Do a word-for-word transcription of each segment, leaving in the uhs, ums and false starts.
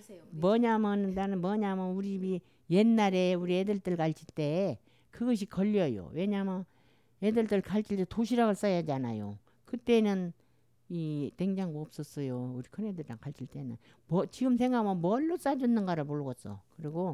말씀하세요. 뭐냐면 나는 뭐냐면 우리 집이 옛날에 우리 애들들 가르칠 때 그것이 걸려요. 왜냐면 애들들 가르칠 때 도시락을 싸야 하잖아요. 그때는 이 냉장고 없었어요. 우리 큰애들이랑 가르칠 때는. 뭐 지금 생각하면 뭘로 싸줬는가를 모르겠어. 그리고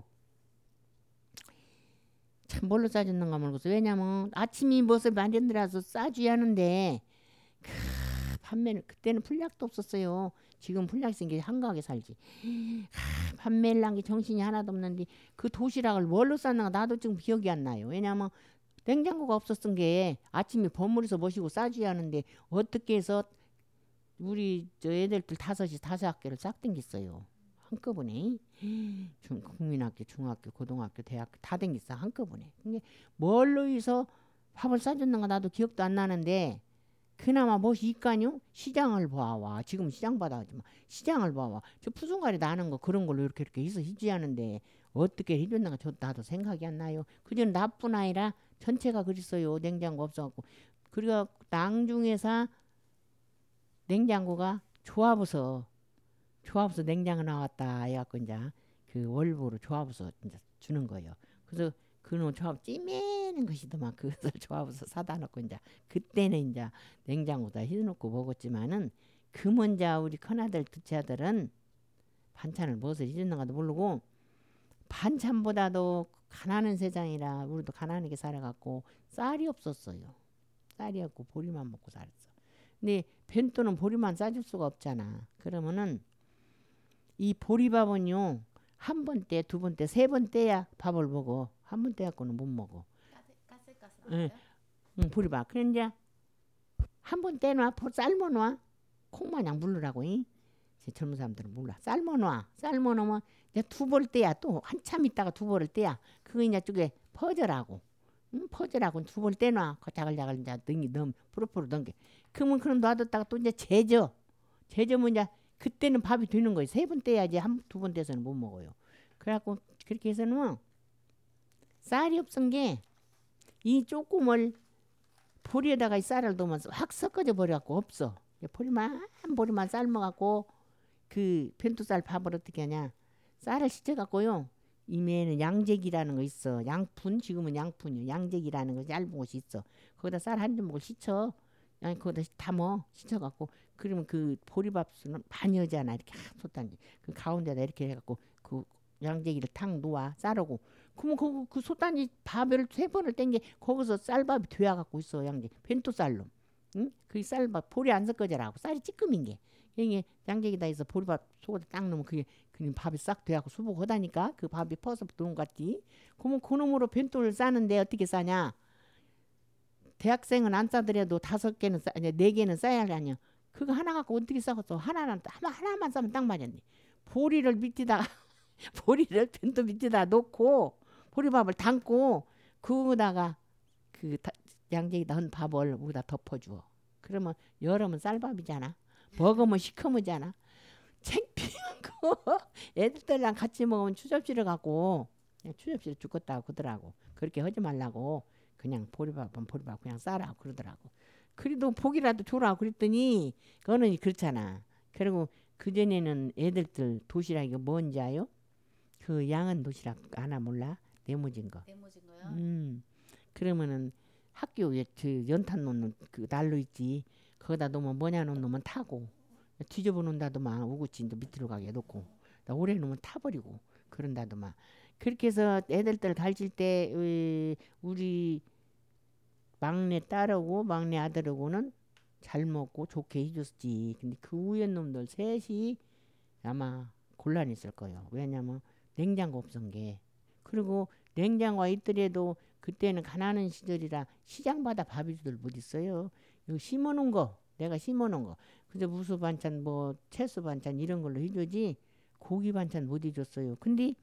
참 뭘로 싸줬는가 모르겠어. 왜냐면 아침이 무엇을 만들어서 싸줘야 하는데 판매는 그때는 풀약도 없었어요. 지금 풀약 생겨 한가하게 살지. 하, 판매를 한 게 정신이 하나도 없는데 그 도시락을 뭘로 쌌는가 나도 지금 기억이 안 나요. 왜냐면 냉장고가 없었던 게 아침에 버무려서 모시고 싸줘야 하는데 어떻게 해서 우리 저 애들들 다섯이 다섯 학교를 싹 땡겼어요. 한꺼번에 중, 국민학교, 중학교, 고등학교, 대학교 다 땡겼어 한꺼번에. 근데 뭘로 해서 밥을 싸줬는가 나도 기억도 안 나는데 그나마 무엇이 있까뇨? 시장을 봐와. 지금 시장 받아가지만 시장을 봐와. 저 푸순가리 나는 거 그런 걸로 이렇게 이렇게 해서 해줘야 하는데 어떻게 해줬는가 저 나도 생각이 안 나요. 그전 나뿐 아니라 전체가 그랬어요. 냉장고 없어갖고. 그리고 낭중에서 냉장고가 조합해서 조합해서 냉장고 나왔다 해갖고 이제 그 월보로 조합해서 이제 주는 거예요. 그래서 그놈 조합 찌매는 것이더만 그것을 조합해서 사다 놓고 이제 그때는 이제 냉장고다 해놓고 먹었지만은 그 먼저 우리 큰아들 둘째 아들은 반찬을 무엇을 해줬는가도 모르고 반찬보다도 가난한 세상이라 우리도 가난하게 살아갖고 쌀이 없었어요. 쌀이 없고 보리만 먹고 살았어. 근데 벤또는 보리만 싸줄 수가 없잖아. 그러면은 이 보리밥은요 한 번 때, 두 번 때, 세 번 때야 밥을 먹어. 한 번 때 갖고는 못 먹어. 까슬까슬한가요? 응, 보리밥. 그래 이제 한 번 떼놔, 삶아놔. 콩마냥 물르라고. 이? 젊은 사람들은 몰라. 삶아놔. 삶아놓으면 이제 두 벌 때야 또 한참 있다가 두 벌을 때야. 그거 이제 쪽에 퍼져라고. 응? 퍼져라고 두 벌 떼놔. 그 자글자글 이제 넘기 넘 부르부르 넘겨. 그러면 그럼 놔뒀다가 또 이제 재져. 재져면 이제 그때는 밥이 되는 거예요. 세 번 떼야지 한 두 번 떼서는 못 먹어요. 그래갖고 그렇게 해서는 쌀이 없은 게 이 조금을 보리에다가 이 쌀을 넣으면 확 섞어져 버려갖고 없어. 보리만 보리만 삶아갖고 그 펜토쌀 밥을 어떻게 하냐. 쌀을 씻어갖고요. 이면에는 양재기라는 거 있어. 양푼 지금은 양푼이요. 양재기라는 거 얇은 것이 있어. 거기다 쌀 한 주먹을 씻어. 아니 거기다 담어 씻어갖고 그러면 그 보리밥수는 많이 하잖아. 이렇게 솥단지 그 가운데다 이렇게 해갖고 그 양재기를 탁 놓아 쌀하고 그러면 그, 그 솥단지 밥을 세 번을 땡겨 거기서 쌀밥이 되어갖고 있어. 양재 벤토 쌀로. 응? 그 쌀밥 보리 안 섞어져라고 쌀이 찌끔인 게 이게 양재기다 해서 보리밥 속에다 딱 넣으면 그게 그 밥이 싹 돼갖고 수복하다니까 그 밥이 퍼서 들어온 것 같지. 그러면 그놈으로 벤토를 싸는데 어떻게 싸냐. 대학생은 안 싸더라도 다섯 개는 싸, 아니 네 개는 싸야 할 아니야. 그거 하나 갖고 어떻게 싸겠어? 하나는 하나 하나만 싸면 딱 맞았네. 보리를 밑에다가 보리를 벤또 밑에다 놓고 보리밥을 담고 그거다가 그 다, 양재기다 한 밥을 거기다 덮어주어. 그러면 여름은 쌀밥이잖아. 먹으면 시커머잖아. 창피한 거. 애들들랑 같이 먹으면 추접시를 갖고 추접시를 죽겠다고 그러더라고. 그렇게 하지 말라고. 그냥 보리밥은 보리밥 그냥 싸라 그러더라고. 그래도 복이라도 줘라 그랬더니 그거는 그렇잖아. 그리고 그전에는 애들들 도시락이 뭔지 아요? 그 양은 도시락 하나 몰라? 네모진 거. 네모진 거요? 음. 그러면은 학교에 그 연탄 놓는 그 난로 있지. 거기다 놓으면 뭐냐 놓으면 타고 뒤집어 놓는다더만 우구친도 밑으로 가게 놓고 나 오래 놓으면 타버리고 그런다더만. 그렇게 해서 애들들 가르칠 때 우리 막내 딸하고 막내 아들하고는 잘 먹고 좋게 해줬지. 근데 그 위에 놈들 셋이 아마 곤란했을 거예요. 왜냐면 냉장고 없은 게. 그리고 냉장고가 있더라도 그때는 가난한 시절이라 시장마다 밥이들 못 있어요. 여기 심어놓은 거 내가 심어놓은 거. 근데 무수 반찬 뭐 채소 반찬 이런 걸로 해주지 고기 반찬 못 해줬어요. 근데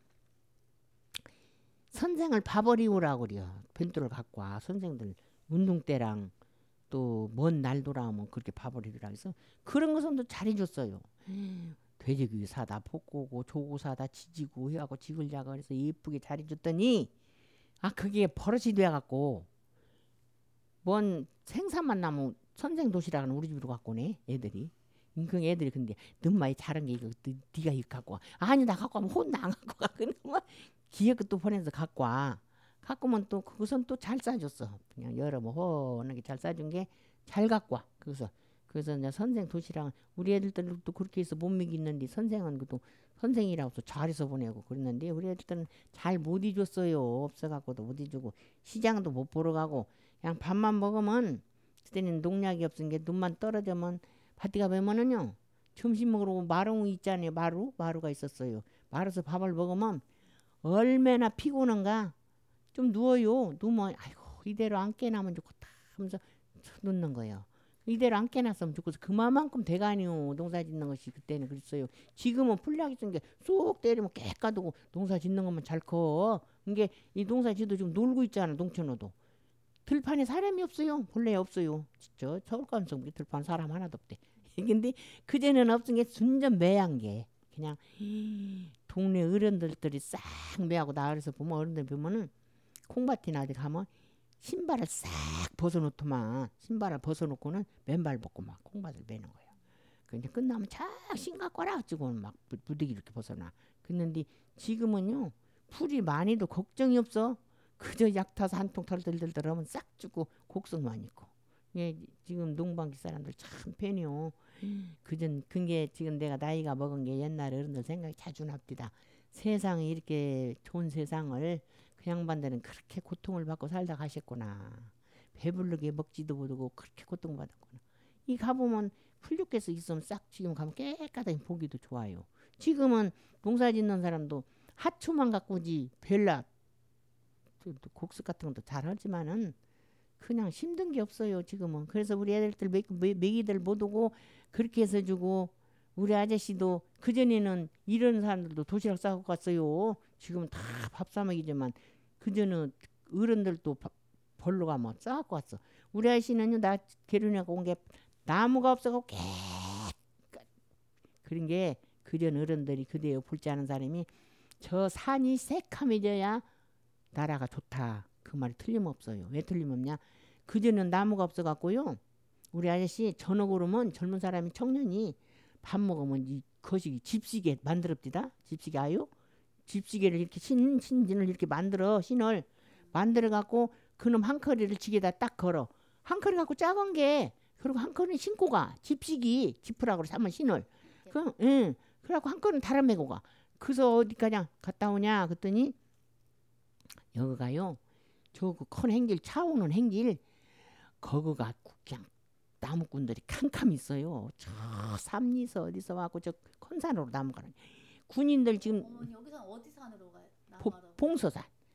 선생을 봐버리오라고 그래요. 벤또를 갖고 와. 선생들 운동 때랑 또 먼 날 돌아오면 그렇게 봐버리더라. 그래서 그런 것은 또 잘해줬어요. 돼지고기 사다 볶고 오고 조고 사다 지지고 해갖고 지글자글 해서 예쁘게 잘해줬더니 아 그게 버릇이 돼갖고 뭔 생산만 나면 선생 도시락은 우리 집으로 갖고 오네 애들이. 그 애들이 근데 너무 많이 잘한 게 이거 너, 네가 이거 갖고 와. 아니 나 갖고 와면 혼나 안 갖고 가. 근데 막 기획 또 보내서 갖고 와. 갖고 오면 또 그것은 또 잘 싸줬어. 그냥 여러 뭐 헌하게 잘 싸준 게 잘 갖고 와. 그래서 그래서 이제 선생 도시락 우리 애들도 그렇게 해서 못 먹이는데 선생은 그도 선생이라고 잘해서 보내고 그랬는데 우리 애들은 잘 못 잊었어요. 없어갖고도 못 잊고 시장도 못 보러 가고 그냥 밥만 먹으면 그때는 농약이 없은 게 눈만 떨어지면 밭에 가면은요 점심 먹으러 마루 있잖아요. 마루 마루가 있었어요. 마루에서 밥을 먹으면 얼마나 피곤한가. 좀 누워요. 누우면 아이고 이대로 안 깨나면 좋겠다 하면서 눕는 거예요. 이대로 안 깨놨으면 좋겠어. 그만큼 대가니요 농사 짓는 것이 그때는 그랬어요. 지금은 풀약이 쓴 게 쏙 때리면 깨끗하고 농사 짓는 것만 잘 커. 이게 이 농사 짓도 지금 놀고 있잖아. 농촌어도 들판에 사람이 없어요. 본래 없어요. 진짜 서울 감성 들판 사람 하나도 없대. 근데 그전에는 없은 게 순전 매한 게 그냥 동네 어른들들이 싹 매하고 나와서 보면 어른들 보면은 콩밭이나 어디 가면 신발을 싹 벗어놓더만 신발을 벗어놓고는 맨발 벗고 막 콩밭을 매는 거예요. 근데 끝나면 착신 갖고 와라 어쩌고 막 부득이 이렇게 벗어나. 그런데 지금은요 풀이 많이도 걱정이 없어. 그저 약 타서 한 통 덜덜덜덜 하면 싹 주고 곡성만 있고. 예, 지금 농방기 사람들 참 팬이요. 그전 그게 지금 내가 나이가 먹은 게 옛날 어른들 생각이 자주 납디다. 세상에 이렇게 좋은 세상을 그 양반들은 그렇게 고통을 받고 살다 가셨구나. 배부르게 먹지도 못하고 그렇게 고통받았구나. 이 가보면 풀육께서 있으면 싹 지금 가면 깨끗하게 보기도 좋아요. 지금은 농사 짓는 사람도 하초만 갖고 오지 별나 곡식 같은 것도 잘 하지만은 그냥 힘든 게 없어요 지금은. 그래서 우리 애들들 매기들 못 오고 그렇게 해서 주고 우리 아저씨도 그전에는 이런 사람들도 도시락 싸고 갔어요. 지금 다 밥 사 먹이지만 그전에는 어른들도 밥 벌러 가면 싸갖고 왔어. 우리 아저씨는요 나 결혼하고 온 게 나무가 없어갖고 깨 그런 게 그전 어른들이 그대요 볼지 않은 사람이 저 산이 새카매져야 나라가 좋다. 그 말이 틀림없어요. 왜 틀림없냐? 그전에는 나무가 없어갖고요. 우리 아저씨 저녁 오르면 젊은 사람이 청년이 밥 먹으면 이 거시기 집시계 만들었디다. 집시계 아유? 집시계를 이렇게 신, 신진을 이렇게 만들어 신을 만들어 갖고 그놈 한 커리를 지게다 딱 걸어. 한 커리 갖고 작은 게 그리고 한 커리 신고 가. 집시기 지프라고 그래서 한번 신을. 그럼 응. 그래갖고 한 커리는 달아 메고 가. 그래서 어디까냐 갔다 오냐 그랬더니 여기가요. 저 큰 행길 차 오는 행길 거기가 그냥 나무꾼들이 캄캄 있어요. 저 삼리서 어디서 와고 저 큰 산으로 나무 가는 군인들 지금 어머니 여기서 어디 산으로 가요? 보, 남하러. 봉서산